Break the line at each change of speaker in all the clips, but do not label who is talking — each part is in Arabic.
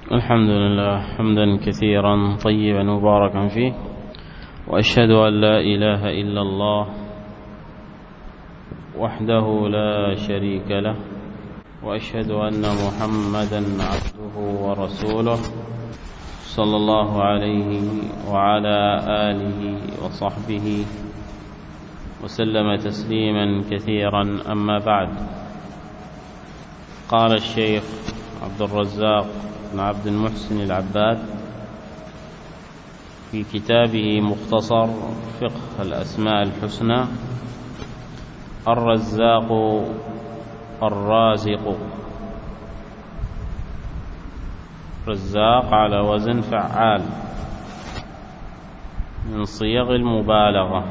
الحمد لله حمدا كثيرا طيبا مباركا فيه، وأشهد أن لا إله إلا الله وحده لا شريك له، وأشهد أن محمدا عبده ورسوله صلى الله عليه وعلى آله وصحبه وسلم تسليما كثيرا. أما بعد، قال الشيخ عبد الرزاق بن عبد المحسن العباد في كتابه مختصر فقه الأسماء الحسنى: الرزاق الرازق. رزاق على وزن فعال من صيغ المبالغة،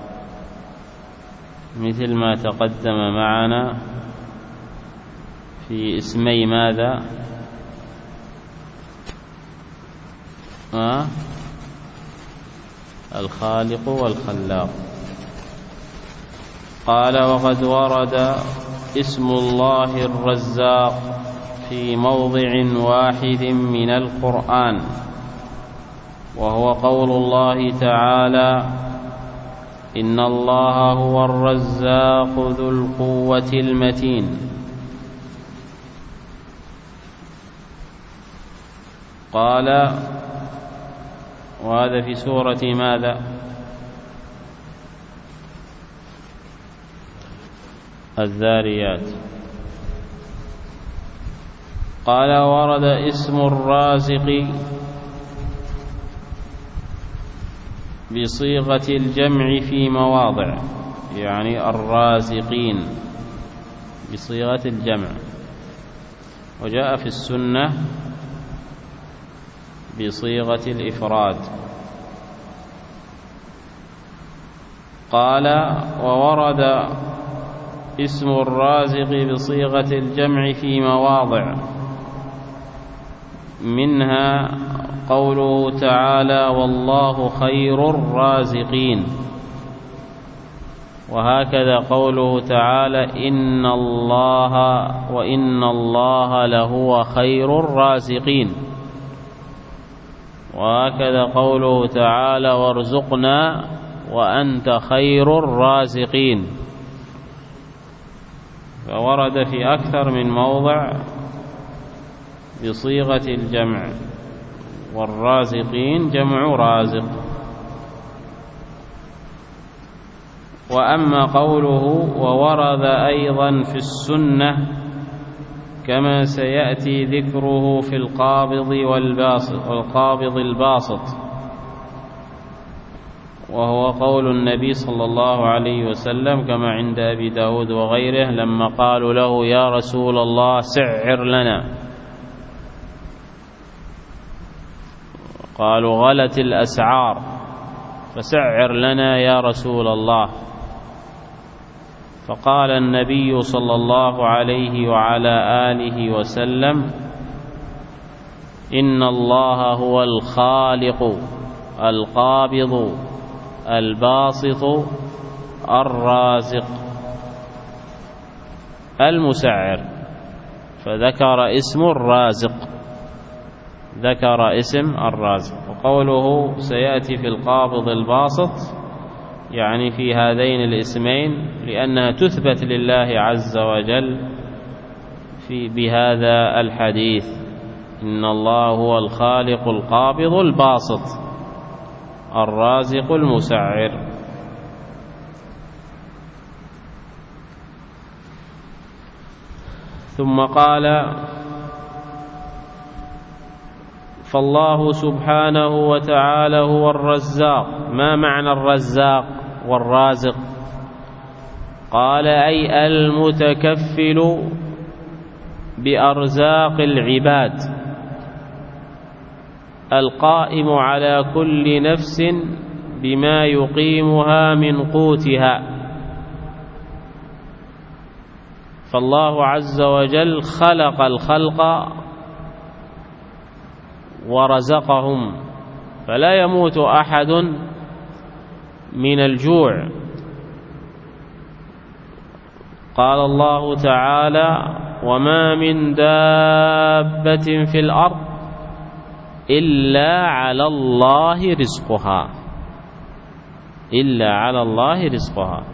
مثل ما تقدم معنا في اسمي ماذا؟ الخالق والخلاق. قال: وقد ورد اسم الله الرزاق في موضع واحد من القرآن، وهو قول الله تعالى: إن الله هو الرزاق ذو القوة المتين. قال: وهذا في سورة ماذا؟ الذاريات. قال: ورد اسم الرازق بصيغة الجمع في مواضع، يعني الرازقين بصيغة الجمع، وجاء في السنة بصيغة الإفراد. قال: وورد اسم الرازق بصيغة الجمع في مواضع، منها قوله تعالى: والله خير الرازقين. وهكذا قوله تعالى: إن الله لهو خير الرازقين. وهكذا قوله تعالى: وارزقنا وأنت خير الرازقين. فورد في أكثر من موضع بصيغة الجمع، والرازقين جمع رازق. وأما قوله: وورد أيضا في السنة كما سيأتي ذكره في القابض الباسط، وهو قول النبي صلى الله عليه وسلم كما عند أبي داود وغيره لما قالوا له: يا رسول الله سعر لنا، قالوا: غلت الأسعار فسعر لنا يا رسول الله. فقال النبي صلى الله عليه وعلى آله وسلم: إن الله هو الخالق القابض الباسط الرازق المسعر. فذكر اسم الرازق، ذكر اسم الرازق. وقوله سيأتي في القابض الباسط يعني في هذين الاسمين، لأنها تثبت لله عز وجل بهذا الحديث: إن الله هو الخالق القابض الباسط الرازق المسعر. ثم قال: فالله سبحانه وتعالى هو الرزاق. ما معنى الرزاق والرازق؟ قال: أي المتكفل بأرزاق العباد، القائم على كل نفس بما يقيمها من قوتها. فالله عز وجل خلق الخلق ورزقهم، فلا يموت أحد من الجوع. قال الله تعالى: وما من دابة في الأرض إلا على الله رزقها، إلا على الله رزقها.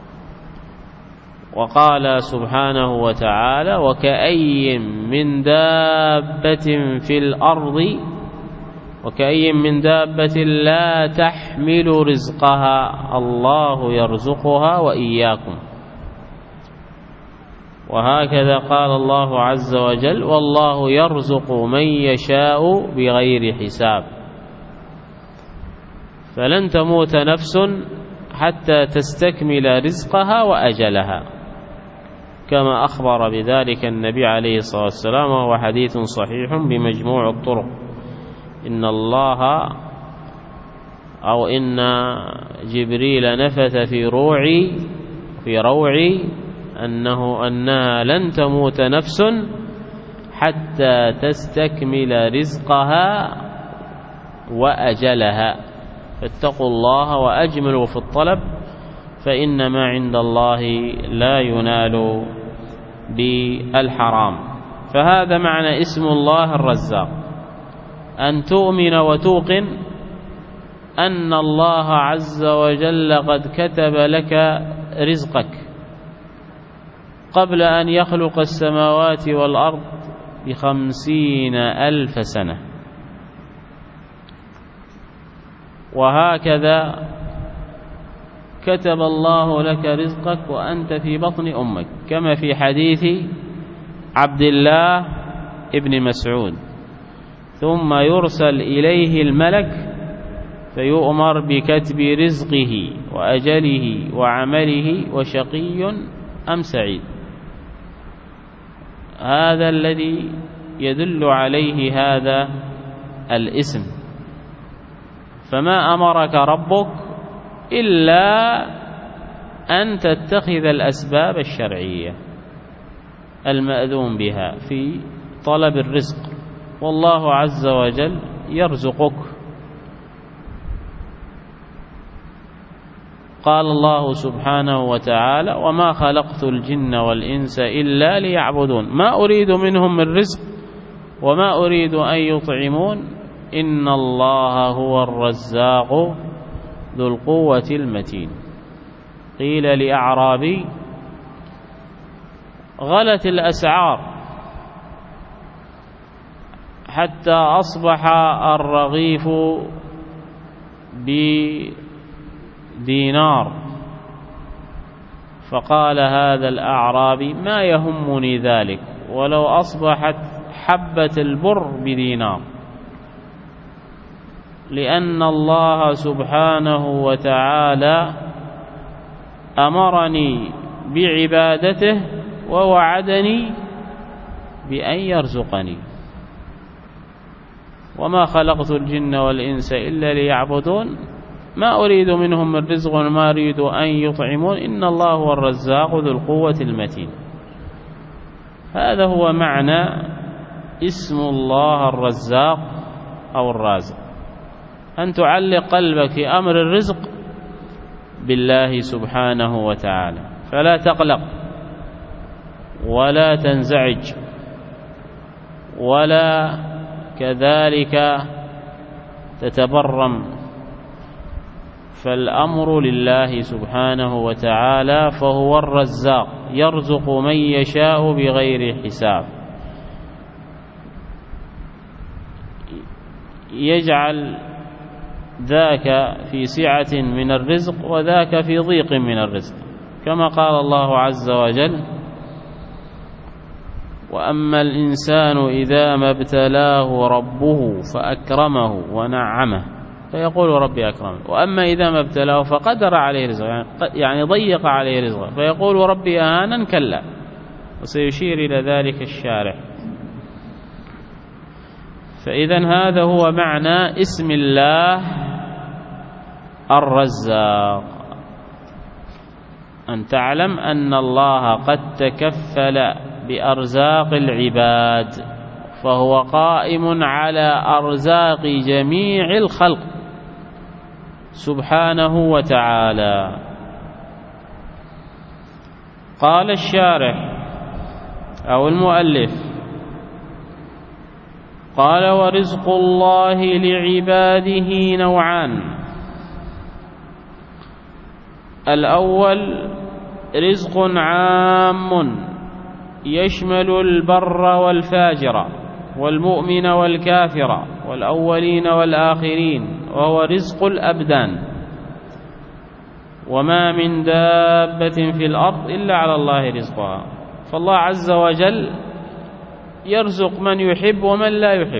وقال سبحانه وتعالى: وكأي من دابة في الأرض وكأي من دابة لا تحمل رزقها الله يرزقها وإياكم. وهكذا قال الله عز وجل: والله يرزق من يشاء بغير حساب. فلن تموت نفس حتى تستكمل رزقها وأجلها، كما أخبر بذلك النبي عليه الصلاة والسلام، وهو حديث صحيح بمجموع الطرق: إن الله أو إن جبريل نفث في روعي أنها لن تموت نفس حتى تستكمل رزقها وأجلها، فاتقوا الله وأجملوا في الطلب، فإن ما عند الله لا ينال بالحرام. فهذا معنى اسم الله الرزاق، أن تؤمن وتوقن أن الله عز وجل قد كتب لك رزقك قبل أن يخلق السماوات والأرض ب50,000 سنة. وهكذا كتب الله لك رزقك وأنت في بطن أمك، كما في حديث عبد الله ابن مسعود: ثم يرسل إليه الملك فيؤمر بكتب رزقه وأجله وعمله وشقي أم سعيد. هذا الذي يدل عليه هذا الاسم. فما أمرك ربك إلا أن تتخذ الأسباب الشرعية المأذون بها في طلب الرزق، والله عز وجل يرزقك. قال الله سبحانه وتعالى: وما خلقت الجن والإنس إلا ليعبدون ما أريد منهم من رزق وما أريد أن يطعمون إن الله هو الرزاق ذو القوة المتين. قيل لأعرابي: غلت الأسعار حتى أصبح الرغيف بدينار، فقال هذا الأعرابي: ما يهمني ذلك ولو أصبحت حبة البر بدينار، لأن الله سبحانه وتعالى أمرني بعبادته ووعدني بأن يرزقني. وما خلقت الجن والإنس إلا ليعبدون ما أريد منهم من رزق وما أريد أن يطعمون إن الله هو الرزاق ذو القوة المتين. هذا هو معنى اسم الله الرزاق أو الرازق، أن تعلق قلبك في أمر الرزق بالله سبحانه وتعالى، فلا تقلق ولا تنزعج ولا كذلك تتبرم، فالأمر لله سبحانه وتعالى، فهو الرزاق يرزق من يشاء بغير حساب، يجعل ذاك في سعة من الرزق وذاك في ضيق من الرزق، كما قال الله عز وجل: وأما الإنسان إذا ما ابتلاه ربه فأكرمه ونعمه فيقول ربي أكرمن، وأما إذا ما ابتلاه فقدر عليه رزقه يعني ضيق عليه رزقه فيقول ربي أهانن، كلا، وسيشير إلى ذلك الشارح. فإذن هذا هو معنى اسم الله الرزاق، أن تعلم أن الله قد تكفل بأرزاق العباد، فهو قائم على أرزاق جميع الخلق سبحانه وتعالى. قال الشارح أو المؤلف: قال: ورزق الله لعباده نوعان: الأول رزق عام يشمل البر والفاجر والمؤمن والكافر والأولين والآخرين، وهو رزق الأبدان. وما من دابة في الأرض إلا على الله رزقها. فالله عز وجل يرزق من يحب ومن لا يحب،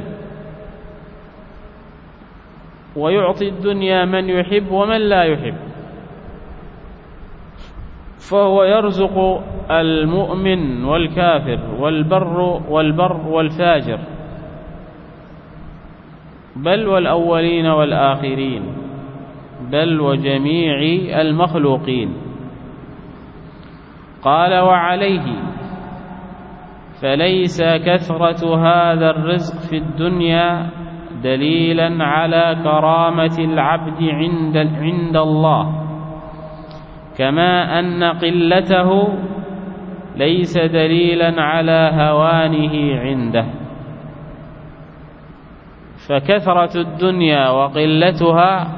ويعطي الدنيا من يحب ومن لا يحب، فهو يرزق المؤمن والكافر والبر والفاجر، بل والأولين والآخرين، بل وجميع المخلوقين. قال: وعليه فليس كثرة هذا الرزق في الدنيا دليلا على كرامة العبد عند الله، كما أن قلته ليس دليلا على هوانه عنده. فكثرة الدنيا وقلتها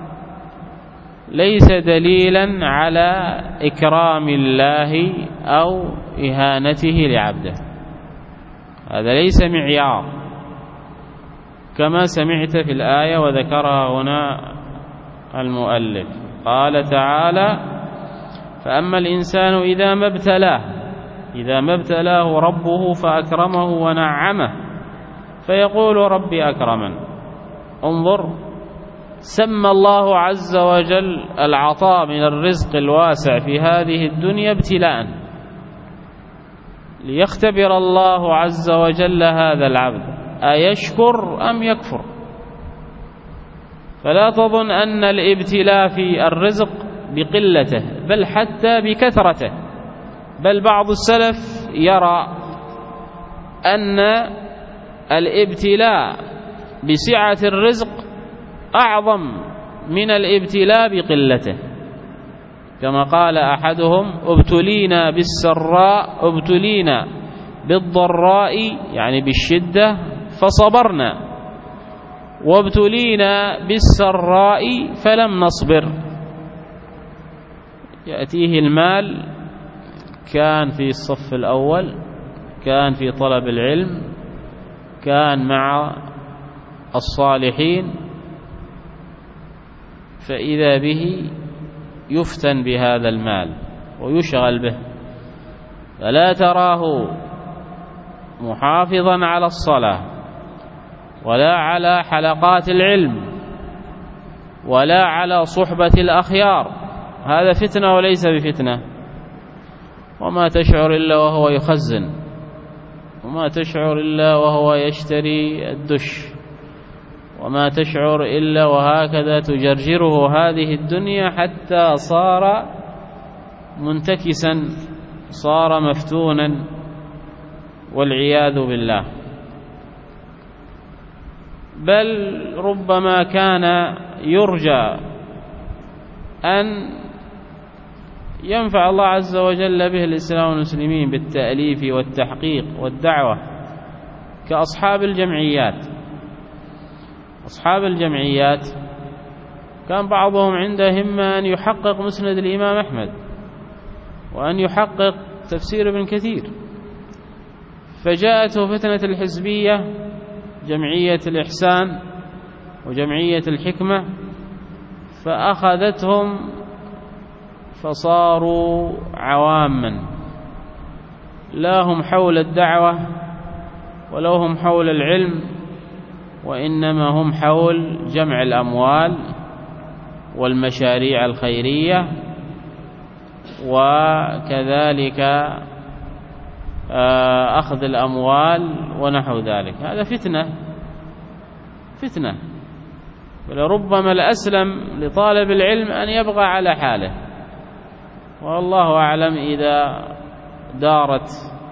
ليس دليلا على إكرام الله أو إهانته لعبده، هذا ليس معيار، كما سمعت في الآية وذكرها هنا المؤلف. قال تعالى: فأما الإنسان إذا ما ابتلاه ربه فأكرمه ونعمه فيقول ربي أكرمن. انظر، سمى الله عز وجل العطاء من الرزق الواسع في هذه الدنيا ابتلاء، ليختبر الله عز وجل هذا العبد أيشكر أم يكفر. فلا تظن أن الابتلاء في الرزق بقلته، بل حتى بكثرته. بل بعض السلف يرى أن الابتلاء بسعة الرزق أعظم من الابتلاء بقلته، كما قال أحدهم: ابتلينا بالضراء يعني بالشدة فصبرنا، وابتلينا بالسراء فلم نصبر. يأتيه المال، كان في الصف الأول، كان في طلب العلم، كان مع الصالحين، فإذا به يفتن بهذا المال ويشغل به، فلا تراه محافظا على الصلاة ولا على حلقات العلم ولا على صحبة الأخيار. هذا فتنة وليس بفتنة. وما تشعر إلا وهو يخزن، وما تشعر إلا وهو يشتري الدش، وما تشعر إلا وهكذا تجرجره هذه الدنيا حتى صار منتكسا، صار مفتونا والعياذ بالله. بل ربما كان يرجى أن ينفع الله عز وجل به الإسلام والمسلمين بالتأليف والتحقيق والدعوة، كأصحاب الجمعيات. أصحاب الجمعيات كان بعضهم عنده همة أن يحقق مسند الإمام أحمد، وأن يحقق تفسير ابن كثير، فجاءته فتنة الحزبية، جمعية الإحسان وجمعية الحكمة، فأخذتهم فصاروا عواما، لا هم حول الدعوة ولا هم حول العلم، وإنما هم حول جمع الأموال والمشاريع الخيرية، وكذلك أخذ الأموال ونحو ذلك. هذا فتنة. ولربما الأسلم لطالب العلم أن يبقى على حاله، والله أعلم إذا دارت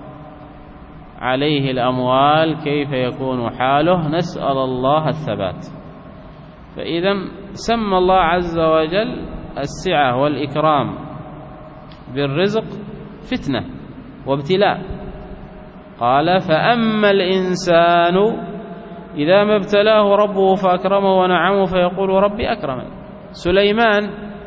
عليه الأموال كيف يكون حاله. نسأل الله الثبات. فإذا سمى الله عز وجل السعة والإكرام بالرزق فتنة وابتلاء. قال: فأما الإنسان إذا ما ابتلاه ربه فأكرمه ونعمه فيقول ربي أكرمن. سليمان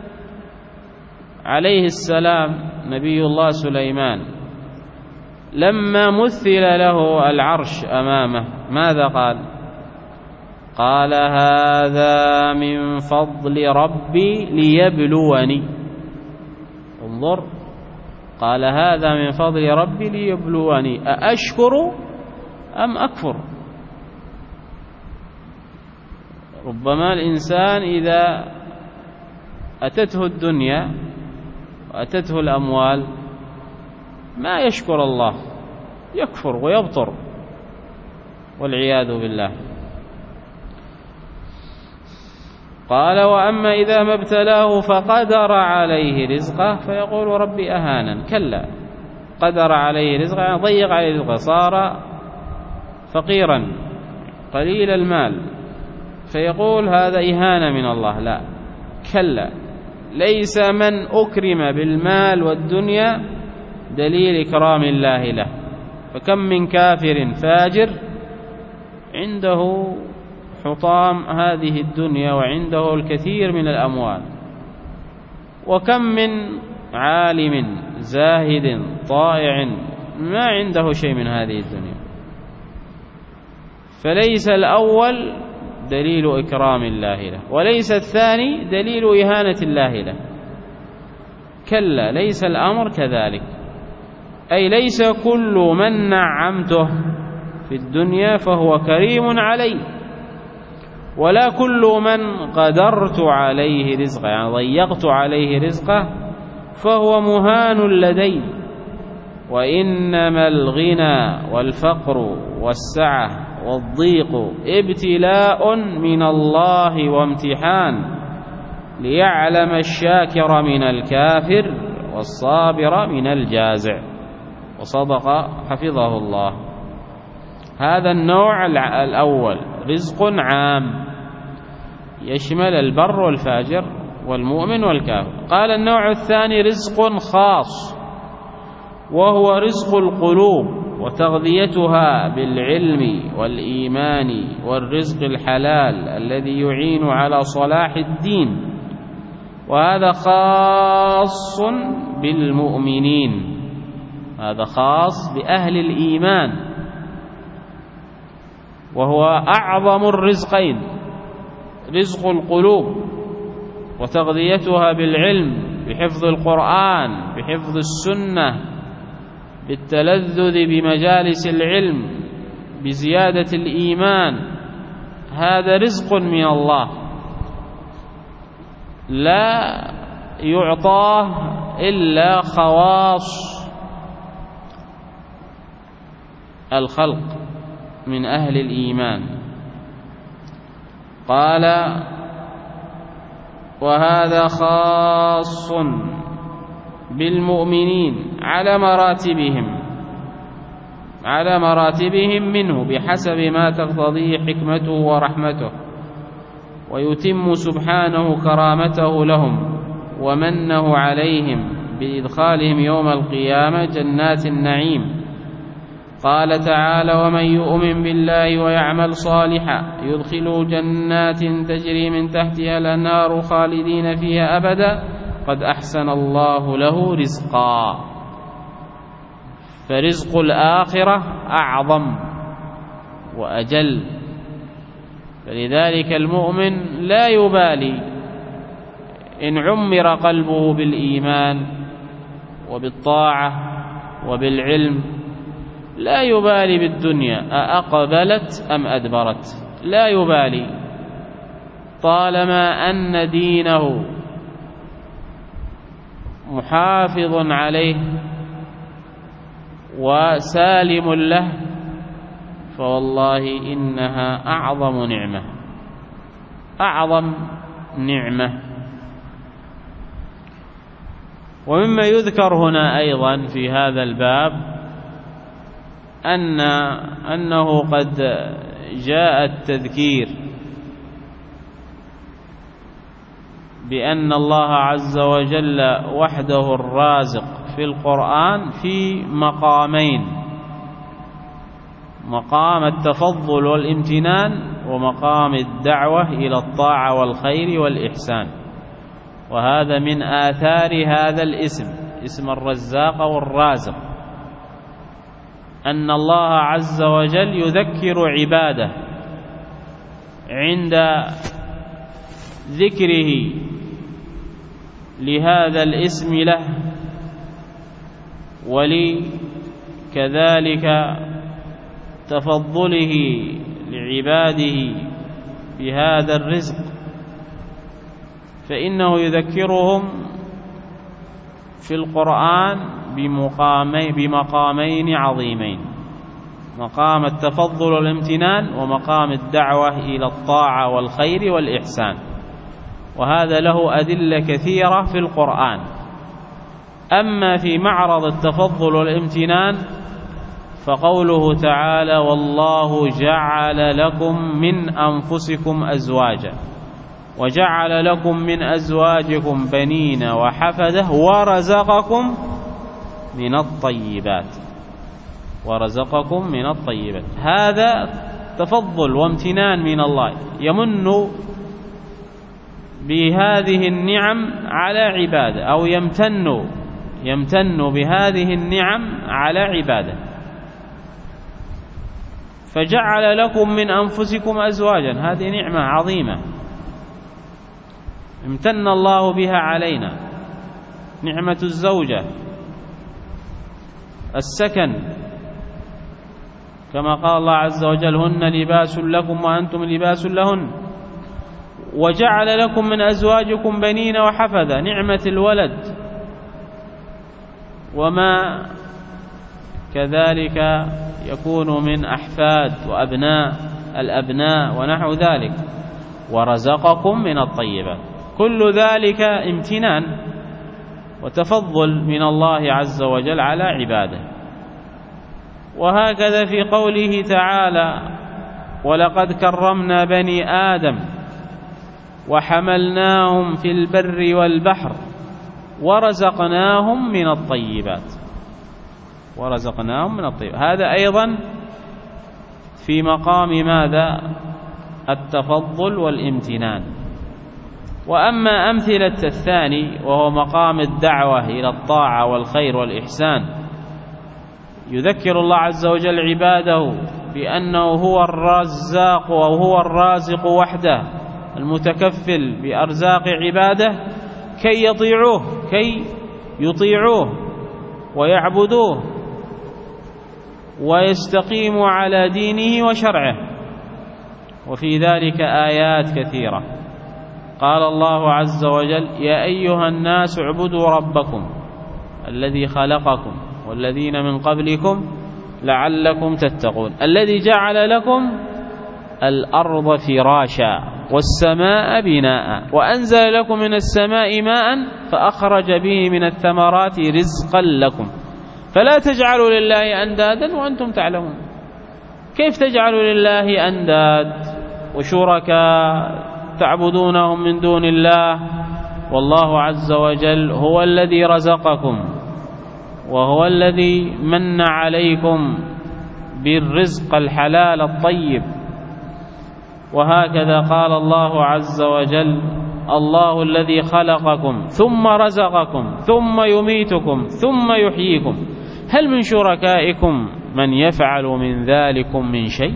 عليه السلام، نبي الله سليمان، لما مثل له العرش أمامه ماذا قال؟ قال هذا من فضل ربي ليبلوني. انظر، قال هذا من فضل ربي ليبلوني أأشكر أم أكفر. ربما الإنسان إذا أتته الدنيا وأتته الأموال ما يشكر الله، يكفر ويبطر والعياذ بالله. قال وأما إذا ما ابتلاه فقدر عليه رزقه فيقول ربي أهانن. كلا، قدر عليه رزقه يعني ضيق عليه رزقه، صار فقيرا قليل المال فيقول هذا إهانة من الله. لا، كلا، ليس من أكرم بالمال والدنيا دليل إكرام الله له. فكم من كافر فاجر عنده حطام هذه الدنيا وعنده الكثير من الأموال، وكم من عالم زاهد طائع ما عنده شيء من هذه الدنيا. فليس الأول دليل إكرام الله له، وليس الثاني دليل إهانة الله له. كلا، ليس الأمر كذلك، أي ليس كل من نعمته في الدنيا فهو كريم علي، ولا كل من قدرت عليه رزقه يعني ضيقت عليه رزقه فهو مهان لدي. وإنما الغنى والفقر والسعة والضيق ابتلاء من الله وامتحان، ليعلم الشاكر من الكافر والصابر من الجازع. وصدق حفظه الله. هذا النوع الأول رزق عام يشمل البر والفاجر والمؤمن والكافر. قال النوع الثاني رزق خاص، وهو رزق القلوب وتغذيتها بالعلم والإيمان والرزق الحلال الذي يعين على صلاح الدين، وهذا خاص بالمؤمنين، هذا خاص بأهل الإيمان، وهو أعظم الرزقين، رزق القلوب وتغذيتها بالعلم، بحفظ القرآن، بحفظ السنة، بالتلذذ بمجالس العلم، بزيادة الإيمان. هذا رزق من الله لا يعطاه إلا خواص الخلق من أهل الإيمان. قال وهذا خاص بالمؤمنين على مراتبهم منه بحسب ما تقتضيه حكمته ورحمته، ويتم سبحانه كرامته لهم ومنه عليهم بإدخالهم يوم القيامة جنات النعيم. قال تعالى ومن يؤمن بالله ويعمل صالحا يدخله جنات تجري من تحتها الأنهار خالدين فيها أبدا قد أحسن الله له رزقا. فرزق الآخرة أعظم وأجل، فلذلك المؤمن لا يبالي إن عمر قلبه بالإيمان وبالطاعة وبالعلم، لا يبالي بالدنيا أأقبلت أم أدبرت، لا يبالي طالما أن دينه محافظ عليه وسالم له، فوالله إنها أعظم نعمة. ومما يذكر هنا أيضا في هذا الباب أنه قد جاء التذكير بأن الله عز وجل وحده الرازق في القرآن في مقامين. مقام التفضل والامتنان ومقام الدعوة إلى الطاعة والخير والإحسان. وهذا من آثار هذا الاسم، اسم الرزاق والرازق، أن الله عز وجل يذكر عباده عند ذكره لهذا الاسم له، ولكذلك تفضله لعباده بهذا الرزق، فإنه يذكرهم في القرآن بمقامين عظيمين: مقام التفضل والامتنان ومقام الدعوة إلى الطاعة والخير والإحسان. وهذا له أدلة كثيرة في القرآن. أما في معرض التفضل والامتنان فقوله تعالى: والله جعل لكم من أنفسكم أزواجا وجعل لكم من أزواجكم بنين وحفدة ورزقكم من الطيبات، ورزقكم من الطيبات. هذا تفضل وامتنان من الله، يمن بهذه النعم على عباده، أو يمتن بهذه النعم على عباده. فجعل لكم من أنفسكم أزواجا، هذه نعمة عظيمة امتن الله بها علينا، نعمة الزوجة، السكن، كما قال الله عز وجل: هن لباس لكم وأنتم لباس لهن. وجعل لكم من أزواجكم بنين وحفدة، نعمة الولد، وما كذلك يكون من أحفاد وأبناء الأبناء ونحو ذلك. ورزقكم من الطيبات، كل ذلك امتنان وتفضل من الله عز وجل على عباده. وهكذا في قوله تعالى: ولقد كرمنا بني آدم وحملناهم في البر والبحر ورزقناهم من الطيبات. ورزقناهم من الطيبات، هذا أيضا في مقام ماذا؟ التفضل والامتنان. وأما أمثلة الثاني وهو مقام الدعوة إلى الطاعة والخير والإحسان، يذكر الله عز وجل عباده بأنه هو الرزاق وهو الرازق وحده المتكفل بأرزاق عباده كي يطيعوه ويعبدوه ويستقيموا على دينه وشرعه. وفي ذلك آيات كثيرة. قال الله عز وجل: يا أيها الناس اعبدوا ربكم الذي خلقكم والذين من قبلكم لعلكم تتقون، الذي جعل لكم الأرض فراشا والسماء بناء وأنزل لكم من السماء ماء فأخرج به من الثمرات رزقا لكم فلا تجعلوا لله أندادا وأنتم تعلمون. كيف تجعلوا لله أنداد وشركاء تعبدونهم من دون الله، والله عز وجل هو الذي رزقكم وهو الذي من عليكم بالرزق الحلال الطيب. وهكذا قال الله عز وجل: الله الذي خلقكم ثم رزقكم ثم يميتكم ثم يحييكم هل من شركائكم من يفعل من ذلكم من شيء؟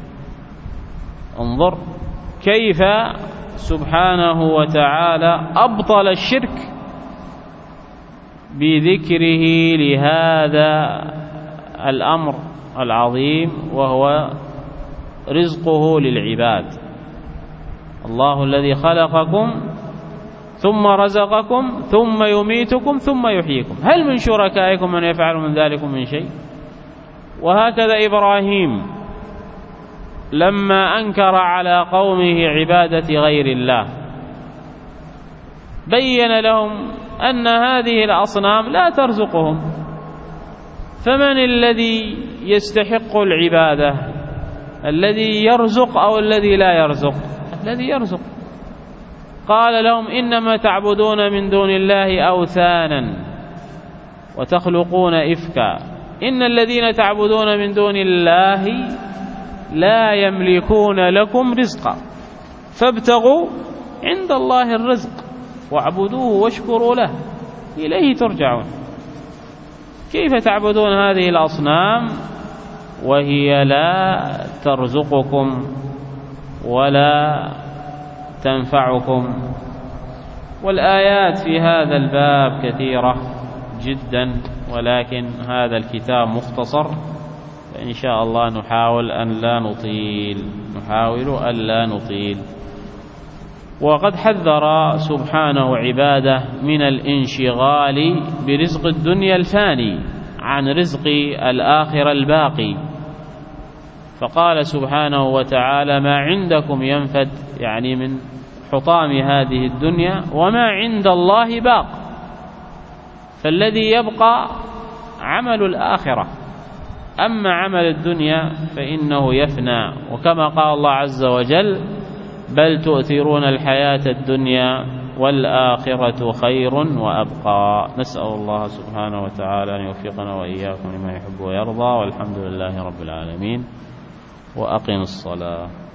انظر كيف سبحانه وتعالى أبطل الشرك بذكره لهذا الأمر العظيم وهو رزقه للعباد. الله الذي خلقكم ثم رزقكم ثم يميتكم ثم يحييكم هل من شركائكم من يفعل من ذلكم من شيء؟ وهكذا إبراهيم لما أنكر على قومه عبادة غير الله بين لهم أن هذه الأصنام لا ترزقهم، فمن الذي يستحق العبادة؟ الذي يرزق أو الذي لا يرزق؟ الذي يرزق. قال لهم: إنما تعبدون من دون الله أوثانا وتخلقون إفكا إن الذين تعبدون من دون الله لا يملكون لكم رزقا فابتغوا عند الله الرزق واعبدوه واشكروا له إليه ترجعون. كيف تعبدون هذه الأصنام وهي لا ترزقكم ولا تنفعكم؟ والآيات في هذا الباب كثيرة جدا، ولكن هذا الكتاب مختصر، فإن شاء الله نحاول أن لا نطيل. وقد حذر سبحانه عباده من الانشغال برزق الدنيا الفاني عن رزق الآخرة الباقي، فقال سبحانه وتعالى: ما عندكم ينفد، يعني من حطام هذه الدنيا، وما عند الله باق. فالذي يبقى عمل الآخرة، أما عمل الدنيا فإنه يفنى. وكما قال الله عز وجل: بل تؤثرون الحياة الدنيا والآخرة خير وأبقى. نسأل الله سبحانه وتعالى أن يوفقنا وإياكم لما يحب ويرضى، والحمد لله رب العالمين. وأقم الصلاة.